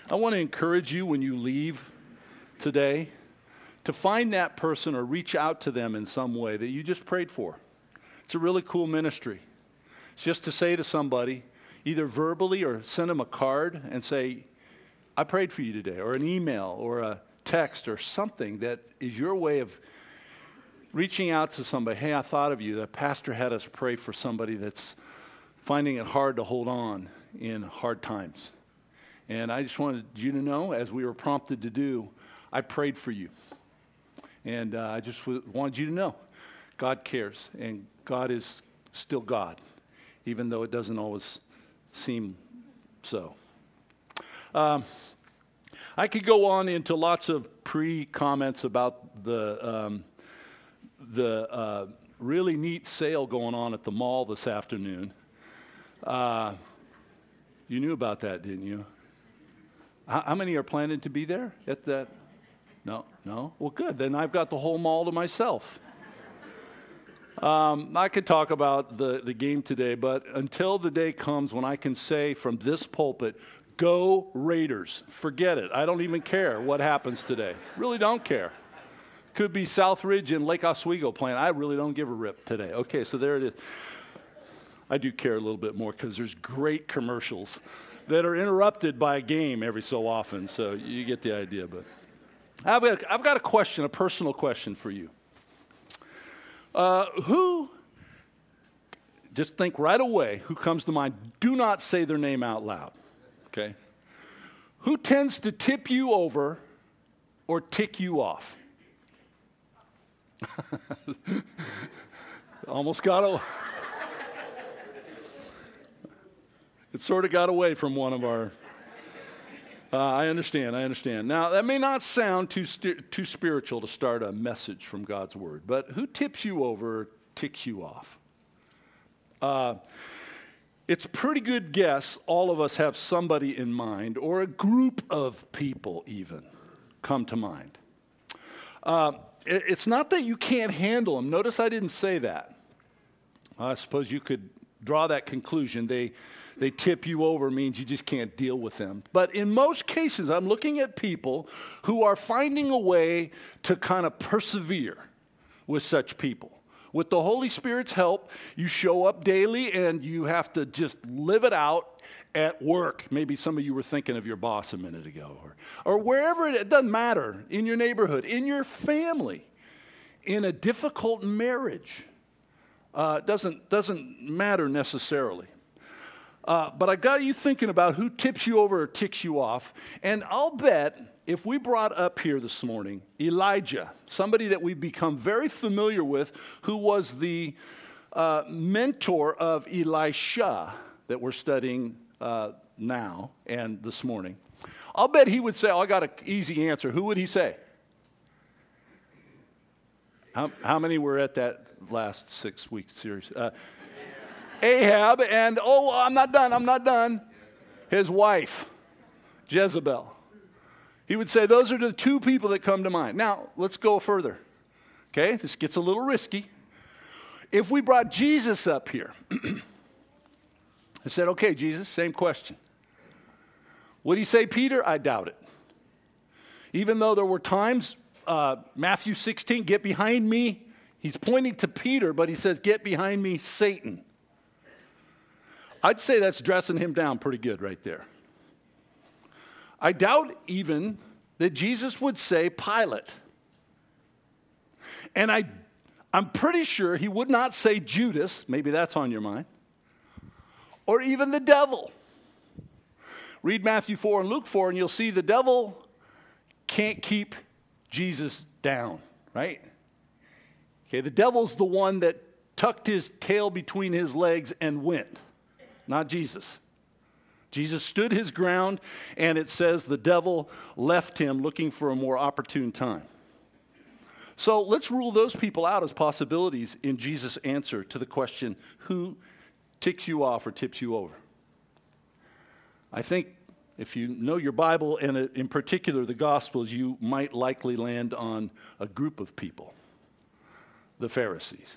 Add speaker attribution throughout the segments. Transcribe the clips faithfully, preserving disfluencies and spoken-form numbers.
Speaker 1: I want to encourage you when you leave today to find that person or reach out to them in some way that you just prayed for. It's a really cool ministry. It's just to say to somebody, either verbally or send them a card and say, I prayed for you today, or an email or a text or something that is your way of reaching out to somebody. Hey, I thought of you. The pastor had us pray for somebody that's finding it hard to hold on in hard times. And I just wanted you to know, as we were prompted to do, I prayed for you. And uh, I just w- wanted you to know, God cares, and God is still God, even though it doesn't always seem so. Um, I could go on into lots of pre-comments about the um, the uh, really neat sale going on at the mall this afternoon. Uh, you knew about that, didn't you? How, how many are planning to be there at that? No, no? Well, good. Then I've got the whole mall to myself. Um, I could talk about the, the game today, but until the day comes when I can say from this pulpit, go Raiders. Forget it. I don't even care what happens today. Really don't care. Could be Southridge and Lake Oswego playing. I really don't give a rip today. Okay, so there it is. I do care a little bit more because there's great commercials that are interrupted by a game every so often, so you get the idea. But I've got, I've got a question, a personal question for you. Uh, who, just think right away, who comes to mind? Do not say their name out loud, okay? Who tends to tip you over or tick you off? Almost got a... It sort of got away from one of our... Uh, I understand, I understand. Now, that may not sound too st- too spiritual to start a message from God's Word, but who tips you over or ticks you off? Uh, it's a pretty good guess all of us have somebody in mind, or a group of people even come to mind. Uh, it, it's not that you can't handle them. Notice I didn't say that. I suppose you could draw that conclusion. They... They tip you over means you just can't deal with them. But in most cases, I'm looking at people who are finding a way to kind of persevere with such people. With the Holy Spirit's help, you show up daily and you have to just live it out at work. Maybe some of you were thinking of your boss a minute ago. Or, or wherever, it, it doesn't matter, in your neighborhood, in your family, in a difficult marriage. Uh, doesn't doesn't matter necessarily. Uh, but I got you thinking about who tips you over or ticks you off. And I'll bet if we brought up here this morning Elijah, somebody that we've become very familiar with, who was the uh, mentor of Elisha that we're studying uh, now and this morning, I'll bet he would say, oh, I got an easy answer. Who would he say? How, how many were at that last six-week series? Uh, Ahab, and, oh, I'm not done, I'm not done. His wife, Jezebel. He would say, those are the two people that come to mind. Now, let's go further. Okay, this gets a little risky. If we brought Jesus up here, I said, okay, Jesus, same question. Would he say Peter? I doubt it. Even though there were times, uh, Matthew sixteen, get behind me. He's pointing to Peter, but he says, get behind me, Satan. I'd say that's dressing him down pretty good right there. I doubt even that Jesus would say Pilate. And I, I'm pretty sure he would not say Judas, maybe that's on your mind, or even the devil. Read Matthew four and Luke four and you'll see the devil can't keep Jesus down, right? Okay, the devil's the one that tucked his tail between his legs and went. Not Jesus. Jesus stood his ground, and it says the devil left him looking for a more opportune time. So let's rule those people out as possibilities in Jesus' answer to the question, who ticks you off or tips you over? I think if you know your Bible, and in particular the Gospels, you might likely land on a group of people, the Pharisees.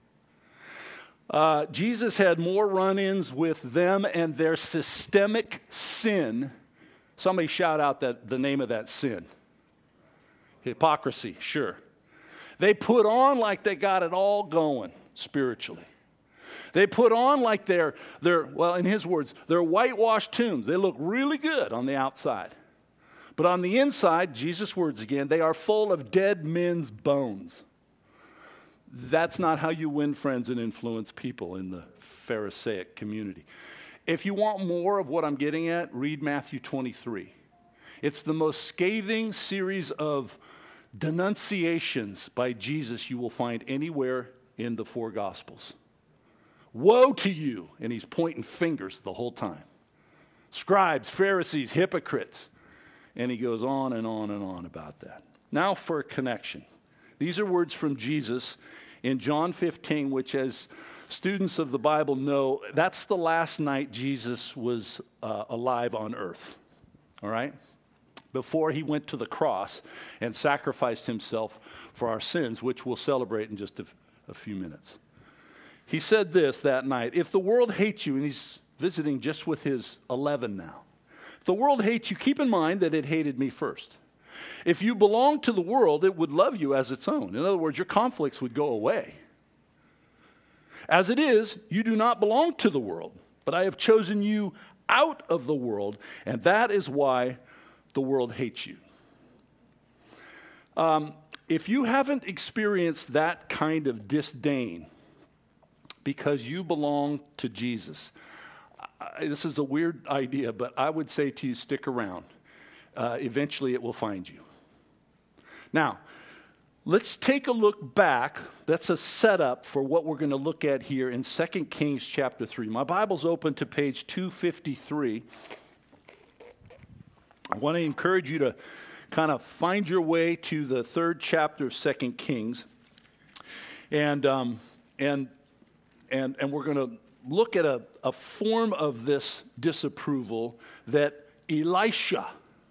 Speaker 1: Uh, Jesus had more run-ins with them and their systemic sin Somebody shout out that the name of that sin. Hypocrisy, sure. They put on like they got it all going spiritually. They put on like they're, they're, well, in his words, they're whitewashed tombs. They look really good on the outside. But on the inside, Jesus' words again, they are full of dead men's bones. That's not how you win friends and influence people in the Pharisaic community. If you want more of what I'm getting at, read Matthew twenty-three. It's the most scathing series of denunciations by Jesus you will find anywhere in the four Gospels. Woe to you! And he's pointing fingers the whole time. Scribes, Pharisees, hypocrites. And he goes on and on and on about that. Now for a connection. These are words from Jesus in John fifteen, which as students of the Bible know, that's the last night Jesus was uh, alive on earth. All right? Before he went to the cross and sacrificed himself for our sins, which we'll celebrate in just a, a few minutes. He said this that night, if the world hates you, and he's visiting just with his eleven now. If the world hates you, keep in mind that it hated me first. If you belong to the world, it would love you as its own. In other words, your conflicts would go away. As it is, you do not belong to the world, but I have chosen you out of the world, and that is why the world hates you. Um, if you haven't experienced that kind of disdain because you belong to Jesus, I, this is a weird idea, but I would say to you, stick around. Uh, eventually it will find you. Now, let's take a look back. That's a setup for what we're going to look at here in Second Kings chapter three. My Bible's open to page two fifty-three. I want to encourage you to kind of find your way to the third chapter of Second Kings. And um, and and and we're going to look at a, a form of this disapproval that Elisha,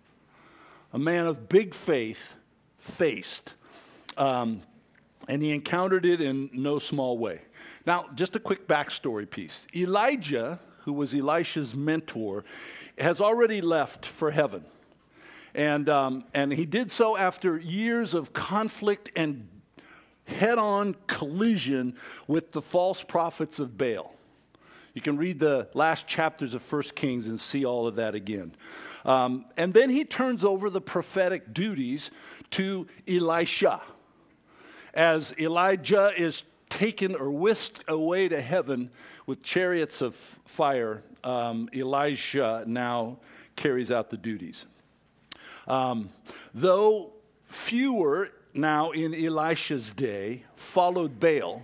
Speaker 1: a man of big faith, faced. Um, and he encountered it in no small way. Now, just a quick backstory piece. Elijah, who was Elisha's mentor, has already left for heaven. And, um, and he did so after years of conflict and head-on collision with the false prophets of Baal. You can read the last chapters of First Kings and see all of that again. Um, and then he turns over the prophetic duties to Elisha. As Elijah is taken or whisked away to heaven with chariots of fire, um, Elijah now carries out the duties. Um, though fewer now in Elisha's day followed Baal,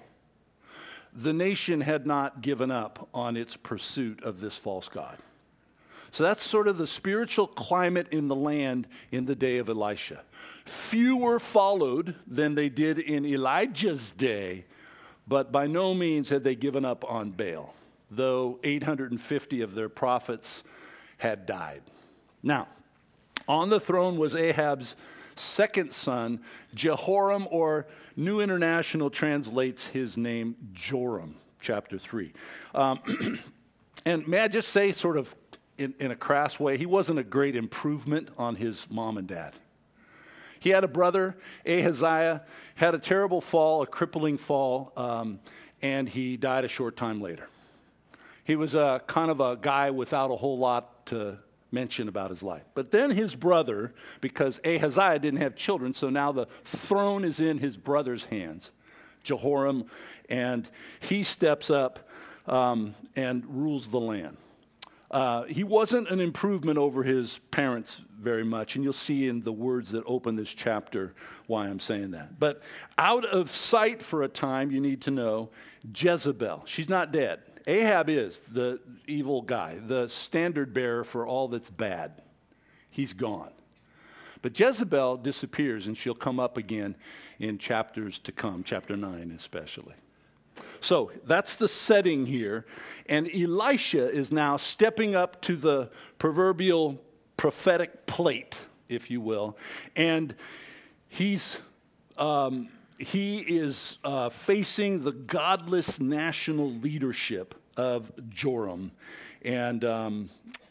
Speaker 1: the nation had not given up on its pursuit of this false god. So that's sort of the spiritual climate in the land in the day of Elisha. Fewer followed than they did in Elijah's day, but by no means had they given up on Baal, though eight hundred fifty of their prophets had died. Now, on the throne was Ahab's second son, Jehoram, or New International translates his name Joram, chapter three. Um, and may I just say, sort of in, in a crass way, he wasn't a great improvement on his mom and dad. He had a brother, Ahaziah, had a terrible fall, a crippling fall, um, and he died a short time later. He was a kind of a guy without a whole lot to mention about his life. But then his brother, because Ahaziah didn't have children, so now the throne is in his brother's hands, Jehoram, and he steps up um, and rules the land. Uh, he wasn't an improvement over his parents very much, and you'll see in the words that open this chapter why I'm saying that. But out of sight for a time, you need to know, Jezebel, she's not dead. Ahab is the evil guy, the standard bearer for all that's bad. He's gone. But Jezebel disappears, and she'll come up again in chapters to come, chapter nine especially. So that's the setting here. And Elisha is now stepping up to the proverbial prophetic plate, if you will. And he's um, he is uh, facing the godless national leadership of Joram. And um,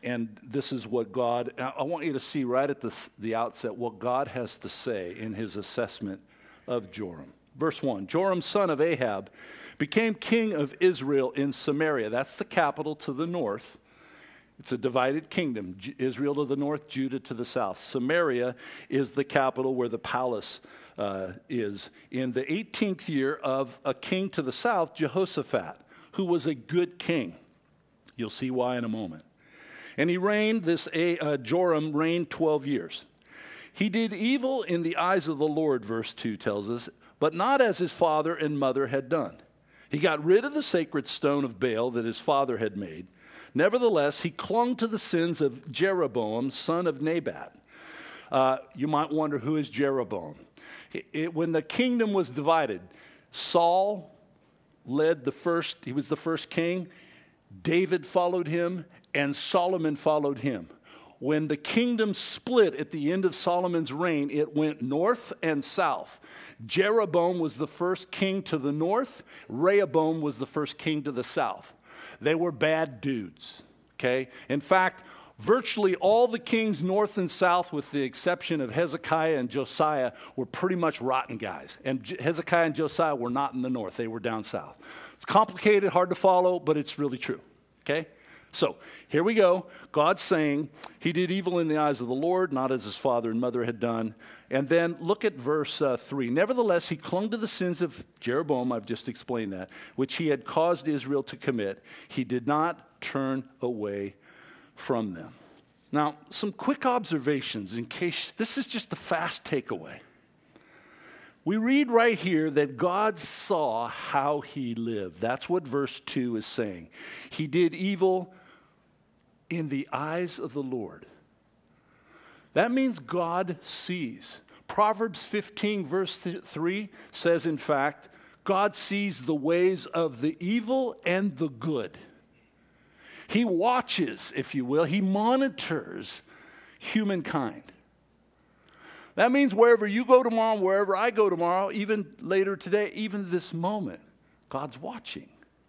Speaker 1: And this is what God, I want you to see right at the, the outset what God has to say in his assessment of Joram. Verse one, Joram, son of Ahab, became king of Israel in Samaria. That's the capital to the north. It's a divided kingdom, Israel to the north, Judah to the south. Samaria is the capital where the palace uh, is. In the eighteenth year of a king to the south, Jehoshaphat, who was a good king. You'll see why in a moment. And he reigned, this uh, Joram reigned twelve years. He did evil in the eyes of the Lord, verse two tells us, but not as his father and mother had done. He got rid of the sacred stone of Baal that his father had made. Nevertheless, he clung to the sins of Jeroboam, son of Nebat. Uh, you might wonder, who is Jeroboam? It, it, when the kingdom was divided, Saul led the first, he was the first king. David followed him, and Solomon followed him. When the kingdom split at the end of Solomon's reign, it went north and south. Jeroboam was the first king to the north. Rehoboam was the first king to the south. They were bad dudes, okay? In fact, virtually all the kings north and south, with the exception of Hezekiah and Josiah, were pretty much rotten guys. And Hezekiah and Josiah were not in the north. They were down south. It's complicated, hard to follow, but it's really true, okay? So here we go. God's saying he did evil in the eyes of the Lord, not as his father and mother had done. And then look at verse uh, three. Nevertheless, he clung to the sins of Jeroboam, I've just explained that, which he had caused Israel to commit. He did not turn away from them. Now, some quick observations in case this is just a fast takeaway. We read right here that God saw how he lived. That's what verse two is saying. He did evil in the eyes of the Lord. That means God sees. Proverbs fifteen verse three says, in fact, God sees the ways of the evil and the good. He watches, if you will, he monitors humankind. That means wherever you go tomorrow, wherever I go tomorrow, even later today, even this moment, God's watching.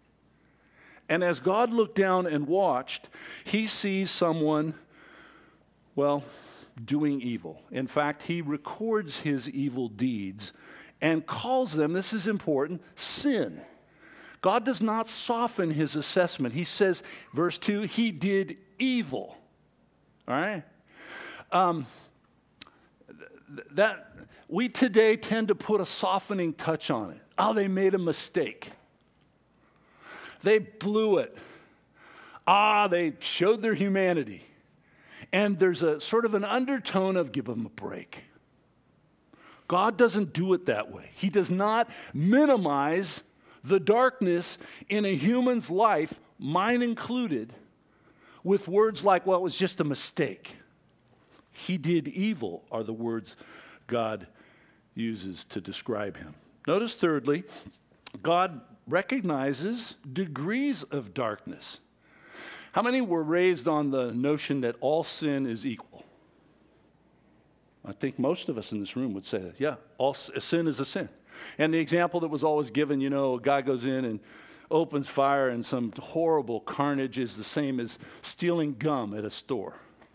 Speaker 1: And as God looked down and watched, he sees someone, well, doing evil. In fact, he records his evil deeds and calls them, this is important, sin. God does not soften his assessment. He says, verse two, he did evil. All right? Um, th- that we today tend to put a softening touch on it. Oh, they made a mistake. They blew it. Ah, they showed their humanity. And there's a sort of an undertone of give them a break. God doesn't do it that way. He does not minimize the darkness in a human's life, mine included, with words like, well, it was just a mistake. He did evil are the words God uses to describe him. Notice thirdly, God recognizes degrees of darkness. How many were raised on the notion that all sin is equal? I think most of us in this room would say that. Yeah, all sin is a sin. And the example that was always given, you know, a guy goes in and opens fire and some horrible carnage is the same as stealing gum at a store.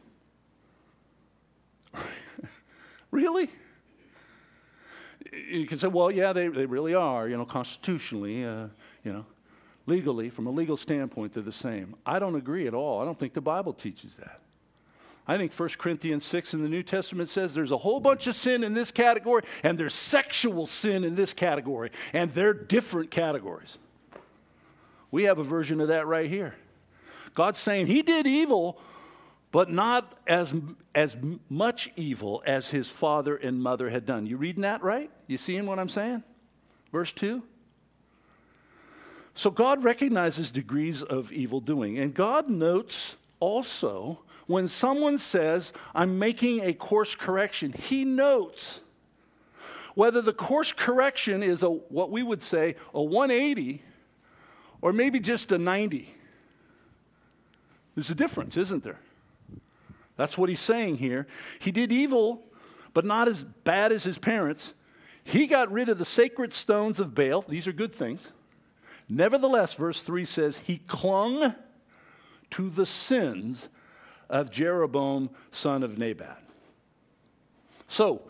Speaker 1: Really? You can say, well, yeah, they, they really are, you know, constitutionally, uh, you know, legally, from a legal standpoint, they're the same. I don't agree at all. I don't think the Bible teaches that. I think First Corinthians six in the New Testament says there's a whole bunch of sin in this category, and there's sexual sin in this category, and they're different categories. We have a version of that right here. God's saying he did evil, but not as, as much evil as his father and mother had done. You reading that right? You seeing what I'm saying? Verse two. So God recognizes degrees of evil doing. And God notes also when someone says, I'm making a course correction, he notes whether the course correction is a what we would say a one eighty or maybe just a ninety. There's a difference, isn't there? That's what he's saying here. He did evil, but not as bad as his parents. He got rid of the sacred stones of Baal. These are good things. Nevertheless, verse three says, he clung to the sins of Jeroboam, son of Nebat. So,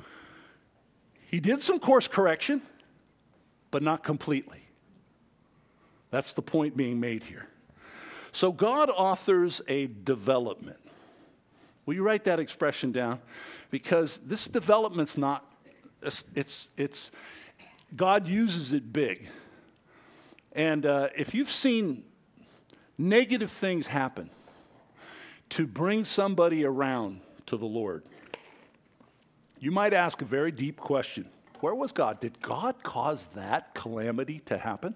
Speaker 1: he did some course correction, but not completely. That's the point being made here. So God authors a development. Will you write that expression down? Because this development's not, it's, it's, it's God uses it big. And uh, if you've seen negative things happen to bring somebody around to the Lord, you might ask a very deep question. Where was God? Did God cause that calamity to happen?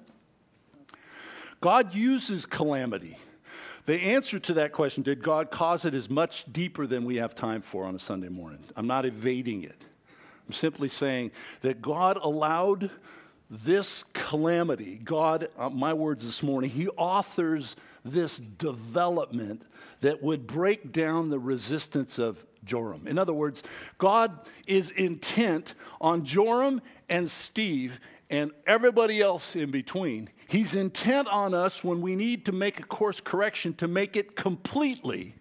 Speaker 1: God uses calamity. The answer to that question, did God cause it, is much deeper than we have time for on a Sunday morning. I'm not evading it. I'm simply saying that God allowed this calamity. God, uh, my words this morning, he authors this development that would break down the resistance of Joram. In other words, God is intent on Joram and Steve and everybody else in between. He's intent on us when we need to make a course correction to make it completely.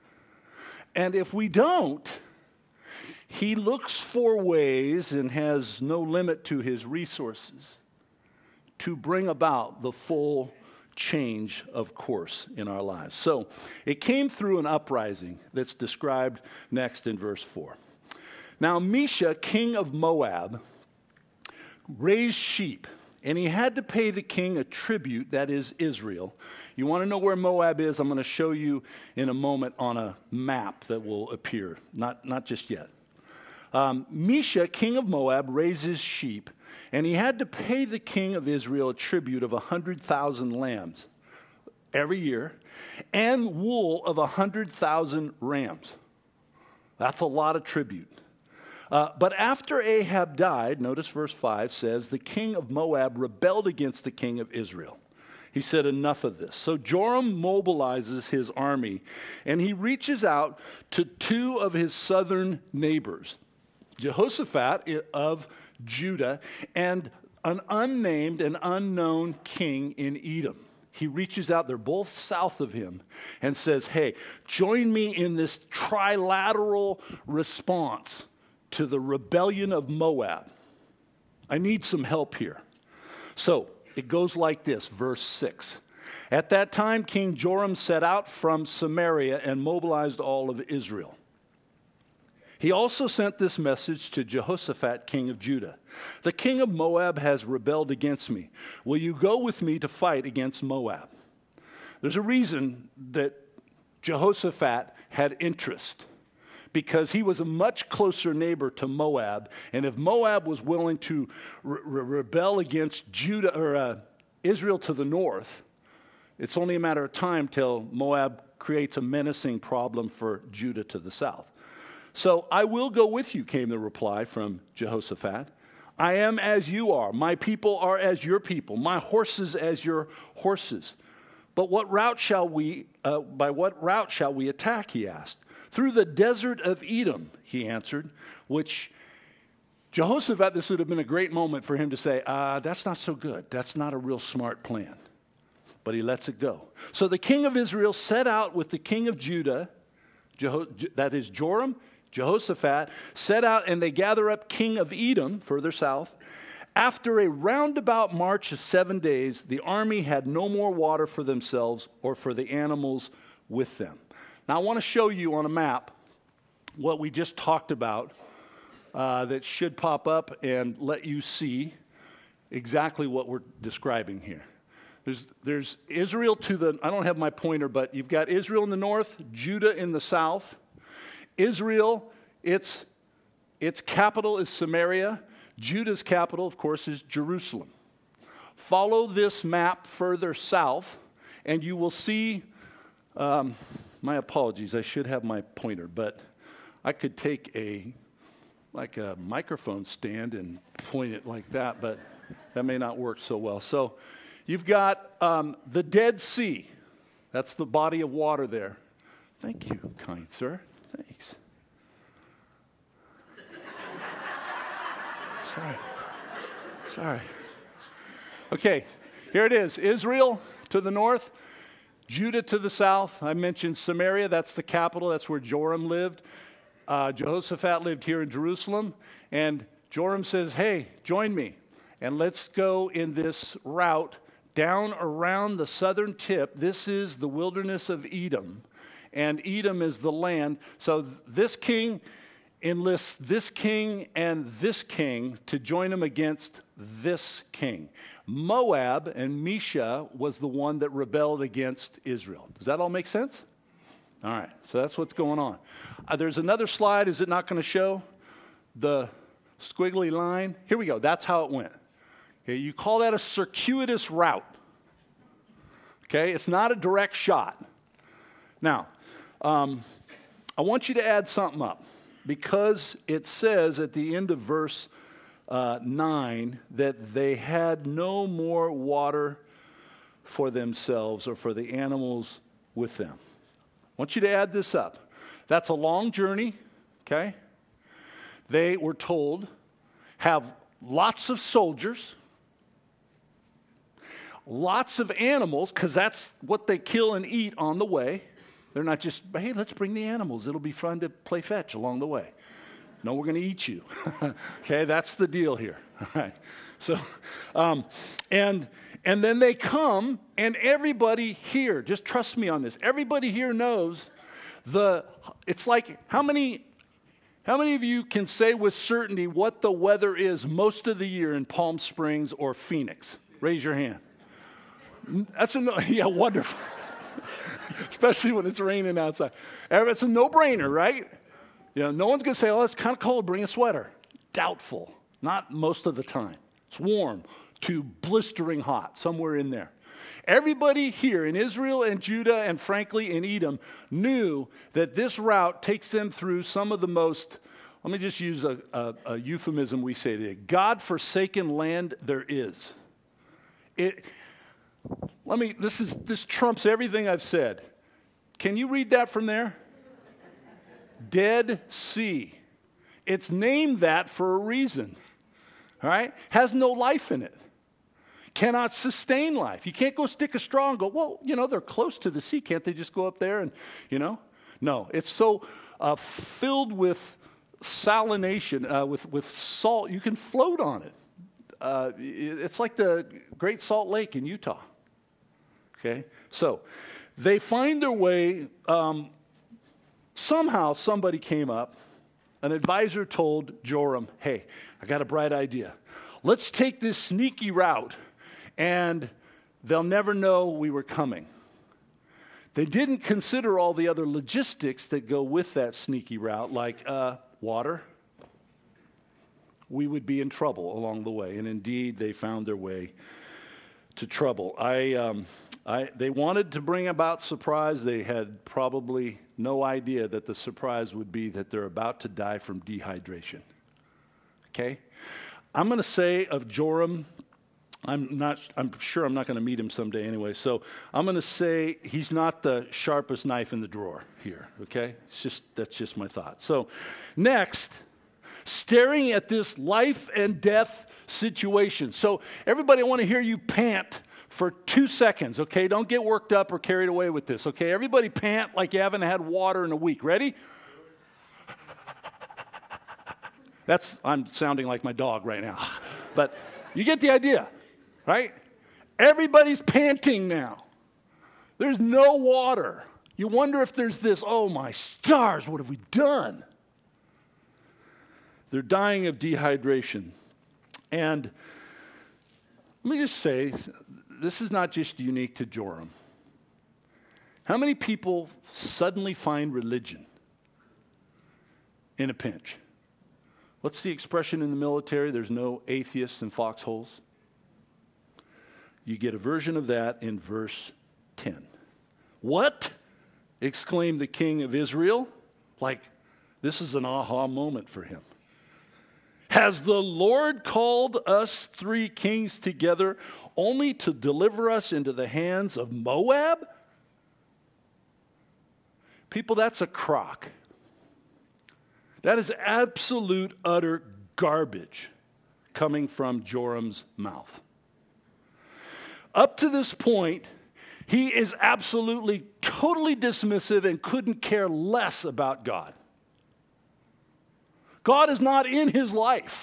Speaker 1: And if we don't, he looks for ways and has no limit to his resources to bring about the full change of course in our lives. So it came through an uprising that's described next in verse four. Now Mesha, king of Moab, raised sheep, and he had to pay the king a tribute, that is Israel. You want to know where Moab is? I'm going to show you in a moment on a map that will appear, not, not just yet. Um, Mesha, king of Moab, raises sheep, and he had to pay the king of Israel a tribute of one hundred thousand lambs every year and wool of one hundred thousand rams. That's a lot of tribute. Uh, but after Ahab died, notice verse five says, the king of Moab rebelled against the king of Israel. He said, enough of this. So Joram mobilizes his army, and he reaches out to two of his southern neighbors, Jehoshaphat of Judah, and an unnamed and unknown king in Edom. He reaches out, they're both south of him, and says, hey, join me in this trilateral response to the rebellion of Moab. I need some help here. So it goes like this, verse six. At that time, King Joram set out from Samaria and mobilized all of Israel. He also sent this message to Jehoshaphat, king of Judah. The king of Moab has rebelled against me. Will you go with me to fight against Moab? There's a reason that Jehoshaphat had interest, because he was a much closer neighbor to Moab. And if Moab was willing to re- re- rebel against Judah or uh, Israel to the north, it's only a matter of time till Moab creates a menacing problem for Judah to the south. So, I will go with you, came the reply from Jehoshaphat. I am as you are. My people are as your people. My horses as your horses. But what route shall we, uh, by what route shall we attack, he asked. Through the desert of Edom, he answered, which Jehoshaphat, this would have been a great moment for him to say, uh, that's not so good. That's not a real smart plan. But he lets it go. So the king of Israel set out with the king of Judah, Jeho- that is Joram, Jehoshaphat, set out, and they gather up king of Edom, further south. After a roundabout march of seven days, the army had no more water for themselves or for the animals with them. Now, I want to show you on a map what we just talked about uh, that should pop up and let you see exactly what we're describing here. There's, there's Israel to the, I don't have my pointer, but you've got Israel in the north, Judah in the south. Israel, its, its capital is Samaria. Judah's capital, of course, is Jerusalem. Follow this map further south, and you will see, um, my apologies, I should have my pointer, but I could take a, like a microphone stand and point it like that, but that may not work so well. So you've got um, the Dead Sea. That's the body of water there. Thank you, kind sir. Thanks. Sorry. Sorry. Okay, here it is. Israel to the north, Judah to the south, I mentioned Samaria. That's the capital. That's where Joram lived. Uh, Jehoshaphat lived here in Jerusalem. And Joram says, hey, join me. And let's go in this route down around the southern tip. This is the wilderness of Edom. And Edom is the land. So this king enlists this king and this king to join him against this king. Moab and Mesha was the one that rebelled against Israel. Does that all make sense? All right, so that's what's going on. Uh, there's another slide. Is it not going to show the squiggly line? Here we go. That's how it went. Okay, you call that a circuitous route. Okay, it's not a direct shot. Now, um, I want you to add something up, because it says at the end of verse uh, nine that they had no more water for themselves or for the animals with them. I want you to add this up. That's a long journey, okay? They were told, have lots of soldiers, lots of animals, because that's what they kill and eat on the way. They're not just, hey, let's bring the animals. It'll be fun to play fetch along the way. No, we're going to eat you. Okay, that's the deal here. All right. So, um, and and then they come, and everybody here, just trust me on this, everybody here knows the, it's like, how many, how many of you can say with certainty what the weather is most of the year in Palm Springs or Phoenix? Raise your hand. That's a, no, yeah, wonderful. Especially when it's raining outside. It's a no-brainer, right? You know, no one's going to say, oh, it's kind of cold, bring a sweater. Doubtful. Not most of the time. It's warm to blistering hot, somewhere in there. Everybody here in Israel and Judah and frankly in Edom knew that this route takes them through some of the most, let me just use a, a, a euphemism we say today, God-forsaken land there is. It... Let me, this is, this trumps everything I've said. Can you read that from there? Dead Sea. It's named that for a reason. All right? Has no life in it. Cannot sustain life. You can't go stick a straw and go, well, you know, they're close to the sea. Can't they just go up there and, you know? No, it's so uh, filled with salination, uh, with, with salt, you can float on it. Uh, it's like the Great Salt Lake in Utah. Okay, so they find their way. Um, somehow somebody came up. An advisor told Joram, hey, I got a bright idea. Let's take this sneaky route, and they'll never know we were coming. They didn't consider all the other logistics that go with that sneaky route, like uh, water. We would be in trouble along the way. And indeed, they found their way to trouble. I, um, I, they wanted to bring about surprise. They had probably no idea that the surprise would be that they're about to die from dehydration. Okay? I'm going to say of Joram, I'm not. I'm sure I'm not going to meet him someday anyway. So I'm going to say he's not the sharpest knife in the drawer here. Okay? It's just that's just my thought. So next, staring at this life and death situation. So everybody, I want to hear you pant for two seconds, okay? Don't get worked up or carried away with this, okay? Everybody pant like you haven't had water in a week. Ready? That's, I'm sounding like my dog right now. But you get the idea, right? Everybody's panting now. There's no water. You wonder if there's this, oh my stars, what have we done? They're dying of dehydration. And let me just say, this is not just unique to Joram. How many people suddenly find religion in a pinch? What's the expression in the military? There's no atheists in foxholes. You get a version of that in verse ten. What? Exclaimed the king of Israel. Like, this is an aha moment for him. Has the Lord called us three kings together only to deliver us into the hands of Moab? People, that's a crock. That is absolute, utter garbage coming from Joram's mouth. Up to this point, He is absolutely, totally dismissive and couldn't care less about God. God is not in his life.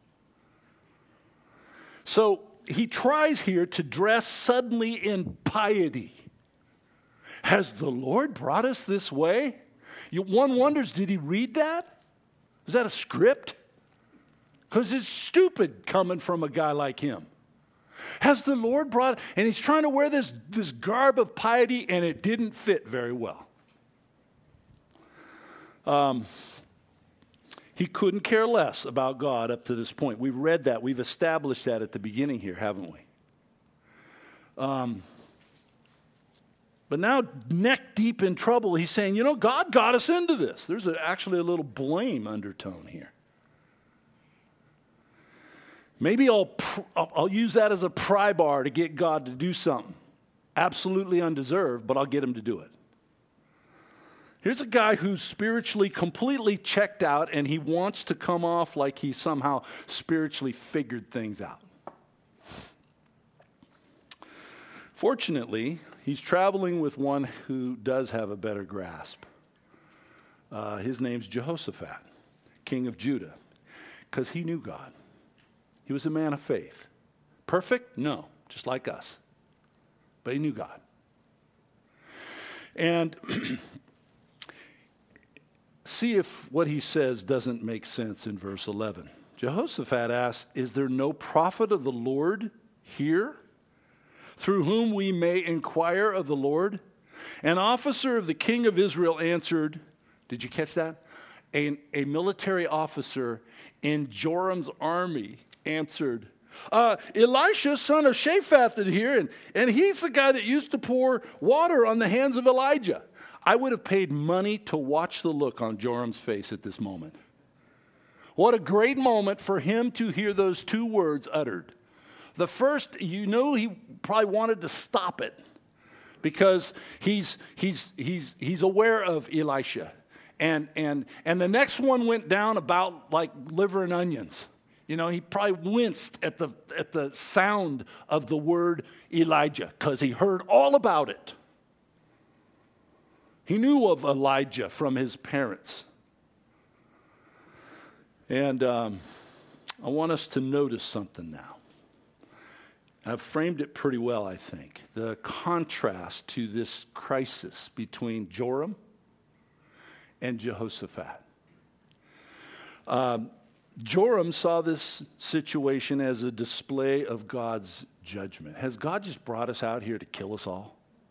Speaker 1: So he tries here to dress suddenly in piety. Has the Lord brought us this way? You, one wonders, did he read that? Is that a script? Because it's stupid coming from a guy like him. Has the Lord brought, and he's trying to wear this, this garb of piety, and it didn't fit very well. Um, he couldn't care less about God up to this point. We've read that. We've established that at the beginning here, haven't we? Um, but now, neck deep in trouble, he's saying, you know, God got us into this. There's a, actually a little blame undertone here. Maybe I'll, I'll use that as a pry bar to get God to do something. Absolutely undeserved, but I'll get him to do it. Here's a guy who's spiritually completely checked out, and he wants to come off like he somehow spiritually figured things out. Fortunately, he's traveling with one who does have a better grasp. Uh, his name's Jehoshaphat, king of Judah, because he knew God. He was a man of faith. Perfect? No, just like us. But he knew God. And see if what he says doesn't make sense in verse eleven. Jehoshaphat asks, is there no prophet of the Lord here, through whom we may inquire of the Lord? An officer of the king of Israel answered, did you catch that? A, a military officer in Joram's army answered, uh, Elisha, son of Shaphat, is here, and, and he's the guy that used to pour water on the hands of Elijah. I would have paid money to watch the look on Joram's face at this moment. What a great moment for him to hear those two words uttered. The first, you know, he probably wanted to stop it because he's he's he's he's aware of Elisha. And and and the next one went down about like liver and onions. You know, he probably winced at the at the sound of the word Elijah because he heard all about it. He knew of Elijah from his parents. And um, I want us to notice something now. I've framed it pretty well, I think. The contrast to this crisis between Joram and Jehoshaphat. Um, Joram saw this situation as a display of God's judgment. Has God just brought us out here to kill us all?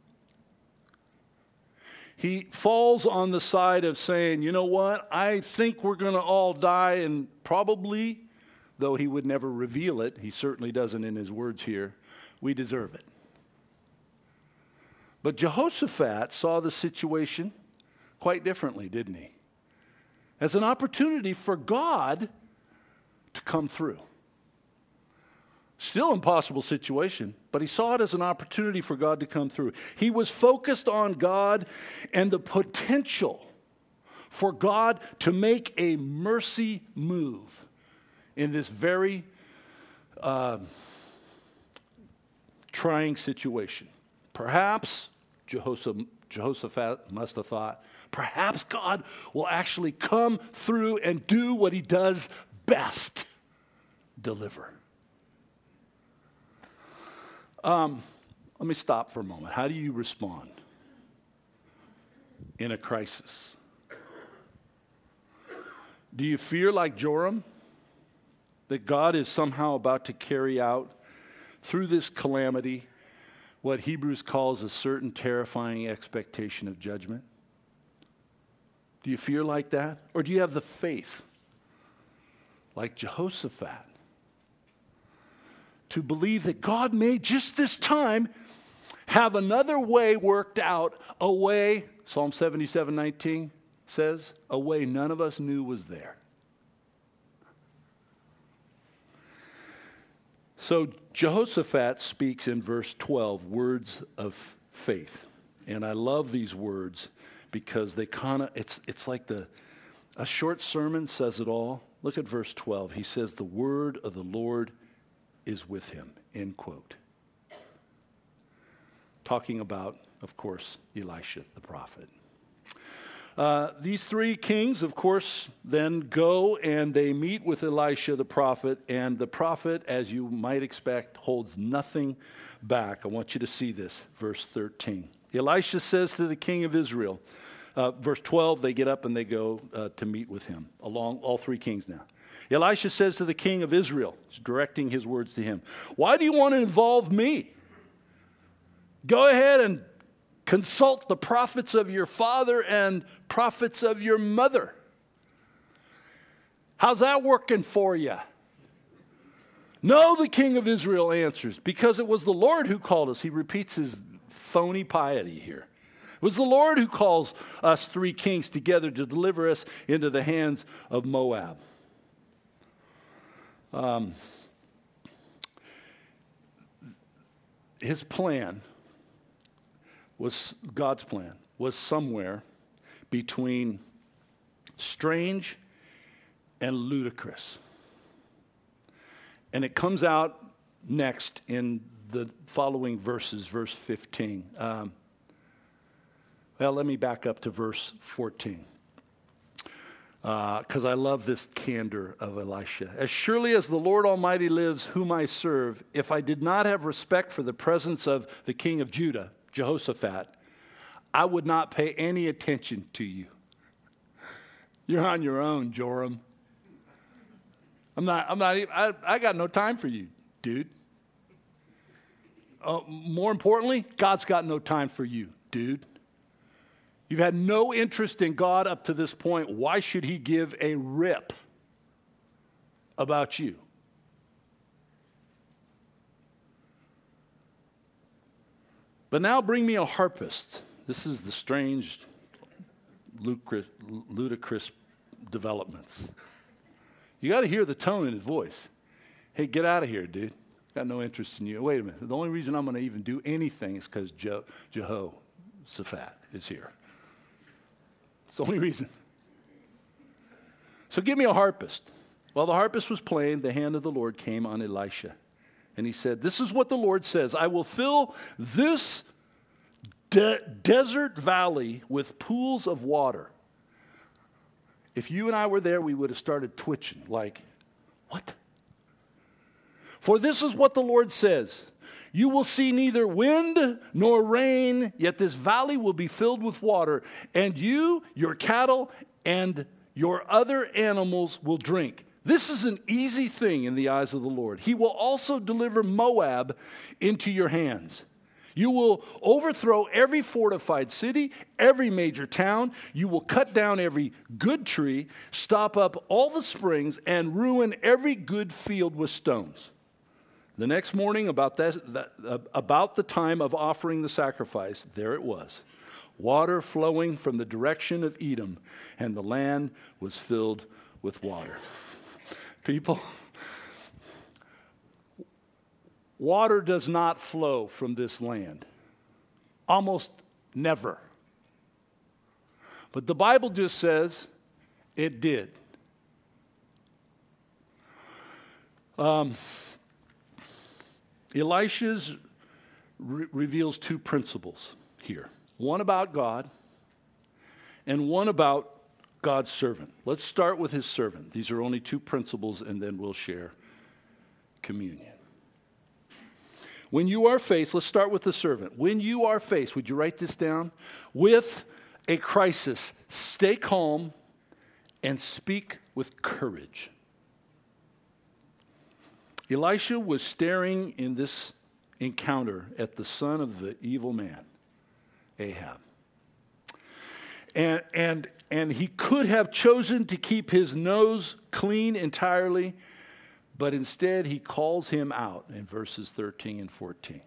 Speaker 1: He falls on the side of saying, you know what, I think we're going to all die, and probably, though he would never reveal it, he certainly doesn't in his words here, we deserve it. But Jehoshaphat saw the situation quite differently, didn't he? As an opportunity for God to come through. Still impossible situation, but he saw it as an opportunity for God to come through. He was focused on God and the potential for God to make a mercy move in this very uh, trying situation. Perhaps Jehoshaphat, Jehoshaphat must have thought, perhaps God will actually come through and do what he does best, deliver. Um, let me stop for a moment. How do you respond in a crisis? Do you fear like Joram, that God is somehow about to carry out through this calamity what Hebrews calls a certain terrifying expectation of judgment? Do you fear like that? Or do you have the faith, like Jehoshaphat, to believe that God may just this time have another way worked out, a way, Psalm seventy-seven nineteen says, a way none of us knew was there. So Jehoshaphat speaks in verse twelve words of faith. And I love these words because they kind of, it's it's like the, a short sermon says it all. Look at verse twelve. He says, the word of the Lord is with him, end quote. talking about, of course, Elisha the prophet. Uh, these three kings, of course, then go and they meet with Elisha the prophet, and the prophet, as you might expect, holds nothing back. I want you to see this, verse thirteen. Elisha says to the king of Israel, uh, verse twelve, they get up and they go uh, to meet with him, along all three kings now. Elisha says to the king of Israel, he's directing his words to him, "Why do you want to involve me? Go ahead and consult the prophets of your father and prophets of your mother. How's that working for you?" "No," the king of Israel answers, "because it was the Lord who called us." He repeats his phony piety here. It was the Lord who calls us three kings together to deliver us into the hands of Moab. Um, his plan was, God's plan, was somewhere between strange and ludicrous. And it comes out next in the following verses, verse fifteen. Um, well, let me back up to verse fourteen. Because uh, I love this candor of Elisha. "As surely as the Lord Almighty lives, whom I serve, if I did not have respect for the presence of the king of Judah, Jehoshaphat, I would not pay any attention to you. You're on your own, Joram. I'm not, I'm not, even, I, I got no time for you, dude. Uh, more importantly, God's got no time for you, dude. You've had no interest in God up to this point. Why should he give a rip about you?" "But now bring me a harpist." This is the strange, ludicrous, ludicrous developments. You got to hear the tone in his voice. "Hey, get out of here, dude. Got no interest in you." Wait a minute. The only reason I'm going to even do anything is because Je- Jehoshaphat is here. It's the only reason. "So give me a harpist." While the harpist was playing, the hand of the Lord came on Elisha. And he said, "This is what the Lord says. I will fill this de- desert valley with pools of water." If you and I were there, we would have started twitching like, what? "For this is what the Lord says. You will see neither wind nor rain, yet this valley will be filled with water, and you, your cattle, and your other animals will drink. This is an easy thing in the eyes of the Lord. He will also deliver Moab into your hands. You will overthrow every fortified city, every major town. You will cut down every good tree, stop up all the springs, and ruin every good field with stones." The next morning, about, that, that, uh, about the time of offering the sacrifice, there it was, water flowing from the direction of Edom, and the land was filled with water. People, water does not flow from this land. Almost never. But the Bible just says it did. Um... Elisha's re- reveals two principles here. One about God and one about God's servant. Let's start with his servant. These are only two principles, and then we'll share communion. When you are faced, let's start with the servant. When you are faced, would you write this down? With a crisis, stay calm and speak with courage. Elisha was staring in this encounter at the son of the evil man, Ahab. And, and, and he could have chosen to keep his nose clean entirely, but instead he calls him out in verses thirteen and fourteen.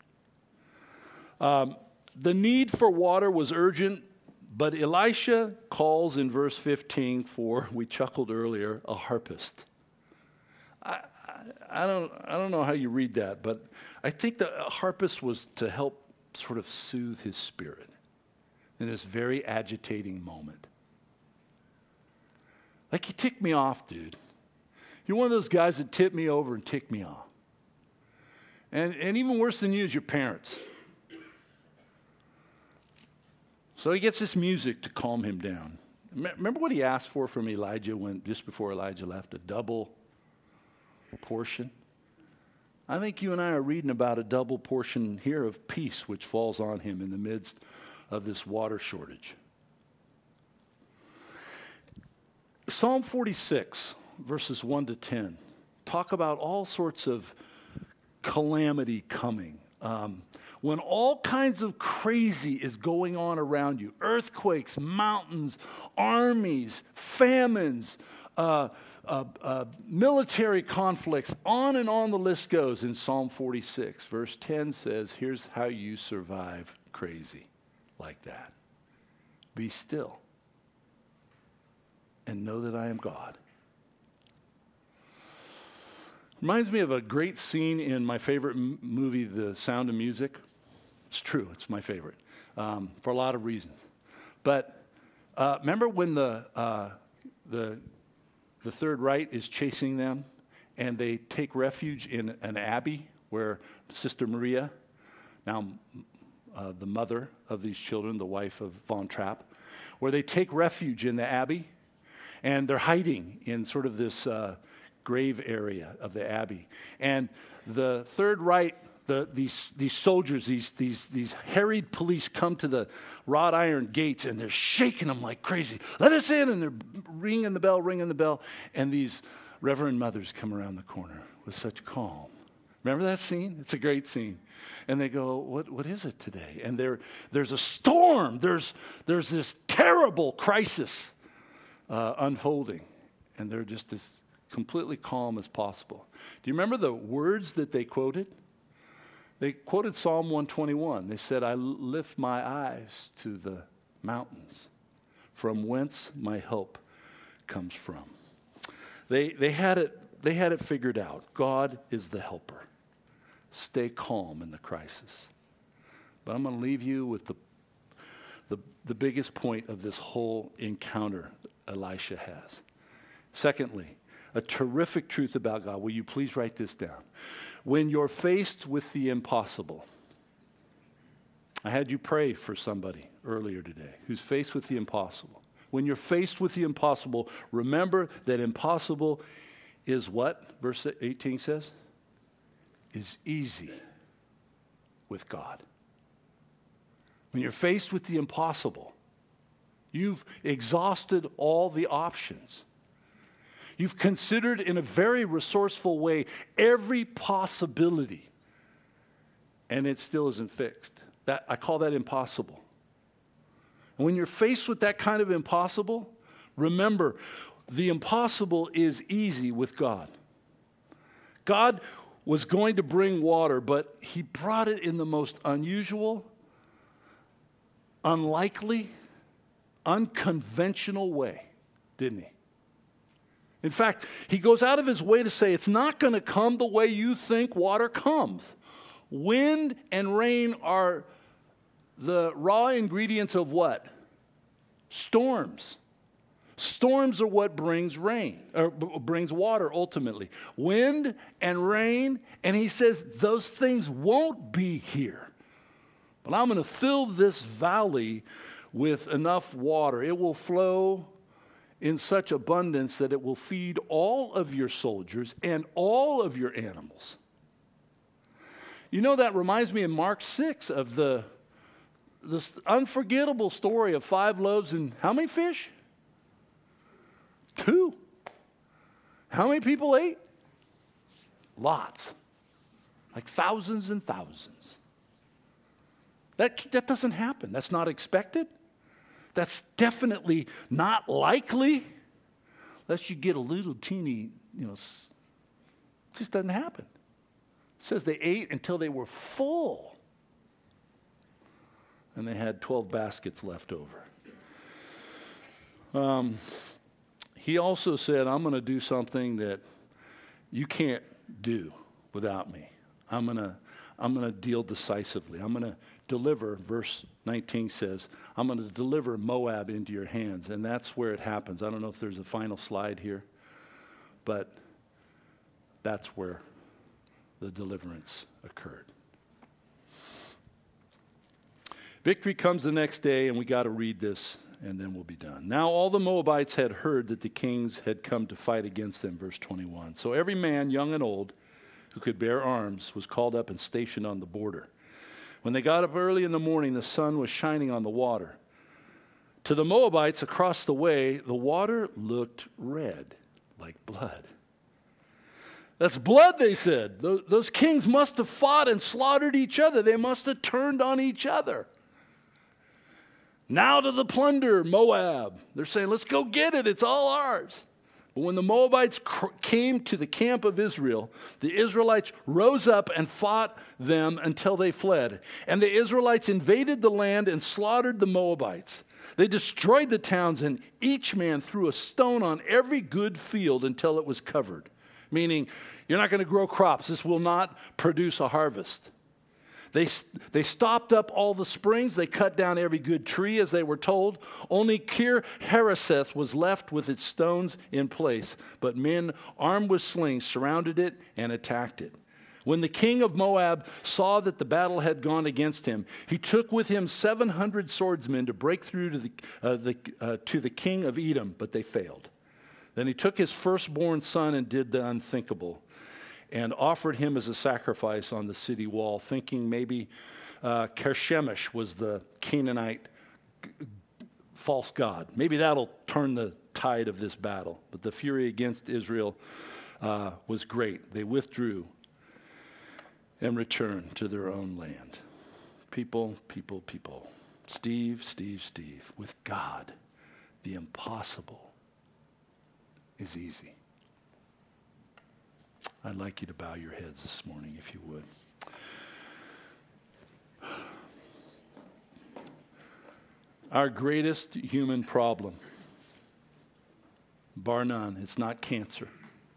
Speaker 1: Um, the need for water was urgent, but Elisha calls in verse fifteen for, we chuckled earlier, a harpist. I, I don't I don't know how you read that, but I think the harpist was to help sort of soothe his spirit in this very agitating moment. Like, you tick me off, dude. You're one of those guys that tip me over and tick me off. And and even worse than you is your parents. So he gets this music to calm him down. Remember what he asked for from Elijah when just before Elijah left? A double portion. I think you and I are reading about a double portion here of peace which falls on him in the midst of this water shortage. Psalm forty-six, verses one to ten, talk about all sorts of calamity coming. Um, when all kinds of crazy is going on around you, earthquakes, mountains, armies, famines, uh, uh, uh, military conflicts, on and on the list goes in Psalm forty-six. Verse ten says, here's how you survive crazy like that. Be still and know that I am God. Reminds me of a great scene in my favorite m- movie, The Sound of Music. It's true, it's my favorite, um, for a lot of reasons. But uh, remember when the, uh, the, the Third Reich is chasing them, and they take refuge in an abbey where Sister Maria, now uh, the mother of these children, the wife of Von Trapp, where they take refuge in the abbey, and they're hiding in sort of this uh, grave area of the abbey. And the Third Reich, the, these, these soldiers, these, these, these harried police come to the wrought iron gates, and they're shaking them like crazy. Let us in! And they're ringing the bell, ringing the bell. And these Reverend mothers come around the corner with such calm. Remember that scene? It's a great scene. And they go, what, what is it today? And there, there's a storm. There's, there's this terrible crisis uh, unfolding. And they're just as completely calm as possible. Do you remember the words that they quoted? They quoted Psalm one twenty-one. They said, I lift my eyes to the mountains, from whence my help comes from. They, they, had it, they had it figured out. God is the helper. Stay calm in the crisis. But I'm going to leave you with the, the, the biggest point of this whole encounter Elisha has. Secondly, a terrific truth about God. Will you please write this down? When you're faced with the impossible, I had you pray for somebody earlier today who's faced with the impossible. When you're faced with the impossible, remember that impossible is what? Verse eighteen says? Is easy with God. When you're faced with the impossible, you've exhausted all the options. You've considered in a very resourceful way every possibility, and it still isn't fixed. That, I call that impossible. And when you're faced with that kind of impossible, remember, the impossible is easy with God. God was going to bring water, but he brought it in the most unusual, unlikely, unconventional way, didn't he? In fact, he goes out of his way to say it's not going to come the way you think water comes. Wind and rain are the raw ingredients of what? Storms. Storms are what brings rain, or b- brings water ultimately. Wind and rain, and he says those things won't be here. But I'm going to fill this valley with enough water. It will flow in such abundance that it will feed all of your soldiers and all of your animals. You know, that reminds me in Mark six of the this unforgettable story of five loaves and how many fish? Two. How many people ate? Lots. Like thousands and thousands. That, that doesn't happen. That's not expected. That's definitely not likely, unless you get a little teeny, you know, it just doesn't happen. It says they ate until they were full. And they had twelve baskets left over. Um, he also said, I'm going to do something that you can't do without me. I'm going to I'm going to deal decisively. I'm going to deliver, verse nineteen says, I'm going to deliver Moab into your hands. And that's where it happens. I don't know if there's a final slide here, but that's where the deliverance occurred. Victory comes the next day, and we got to read this, and then we'll be done. Now all the Moabites had heard that the kings had come to fight against them, verse twenty-one. So every man, young and old, who could bear arms, was called up and stationed on the border. When they got up early in the morning, the sun was shining on the water. To the Moabites across the way, the water looked red, like blood. That's blood, they said. Those, those kings must have fought and slaughtered each other. They must have turned on each other. Now to the plunder, Moab. They're saying, let's go get it. It's all ours. But when the Moabites cr- came to the camp of Israel, the Israelites rose up and fought them until they fled. And the Israelites invaded the land and slaughtered the Moabites. They destroyed the towns, and each man threw a stone on every good field until it was covered. Meaning, you're not going to grow crops. This will not produce a harvest. They, they stopped up all the springs. They cut down every good tree, as they were told. Only Kir Hareseth was left with its stones in place. But men armed with slings surrounded it and attacked it. When the king of Moab saw that the battle had gone against him, he took with him seven hundred swordsmen to break through to the, uh, the, uh, to the king of Edom, but they failed. Then he took his firstborn son and did the unthinkable, and offered him as a sacrifice on the city wall, thinking maybe uh, Kershemish was the Canaanite g- false god. Maybe that'll turn the tide of this battle. But the fury against Israel uh, was great. They withdrew and returned to their own land. People, people, people. Steve, Steve, Steve. With God, the impossible is easy. I'd like you to bow your heads this morning, if you would. Our greatest human problem, bar none, it's not cancer.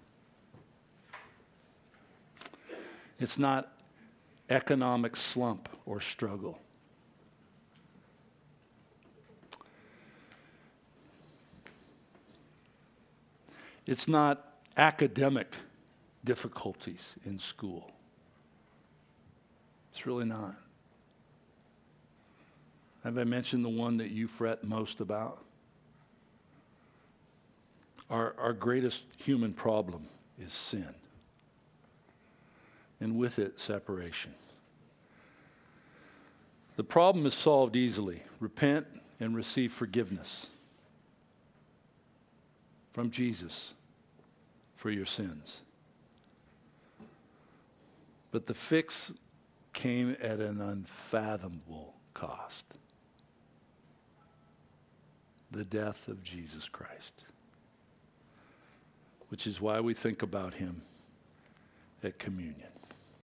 Speaker 1: It's not economic slump or struggle. It's not academic difficulties in school. It's really not. Have I mentioned the one that you fret most about? Our, our greatest human problem is sin. And with it, separation. The problem is solved easily. Repent and receive forgiveness from Jesus for your sins. But the fix came at an unfathomable cost. The death of Jesus Christ. Which is why we think about him at communion.